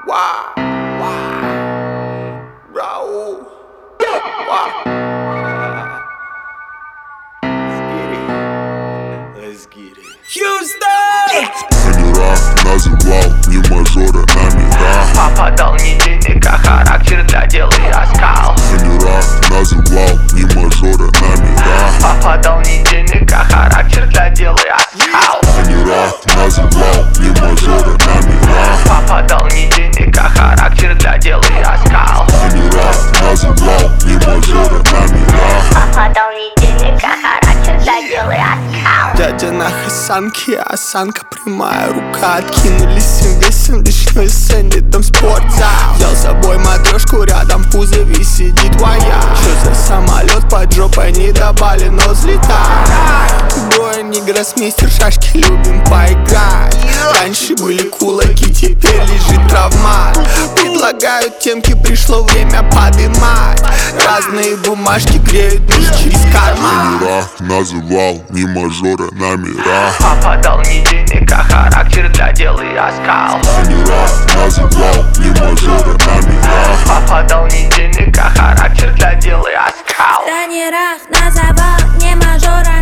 Wow, wow, Raul, wow. Let's get it. Houston! Тренера называл не мажора номера. Папа дал не денег, а характер для дела я скал. Тренера называл не мажора номера. Папа дал не денег, а характер для дела я скал. Тренера называл не мажора номера. Папа дал не денег, а характер для дела я скал. Тренера называл не мажора номера. Папа дал не денег, а характер для дела я скал. Дядя на хасанке, осанка прямая, рука откинулись всем весом, лишней сцене, там спортзал. Взял с собой матрешку, рядом в кузове сидит твоя. Что за самолет под жопой, не до Бали, но взлетает. Бой, не гроссмейстер, шашки любим поиграть. Раньше были кулаки, теперь лежит травмат. Предлагают темки, пришло время подымать. Разные бумажки греют мышь через карман. Тренера называл не мажора номера. Папа дал не денег, а характер для дела я скал. Тренера называл не мажора номера. Папа дал не денег, а характер для дела я скал. В тренерах называл не мажора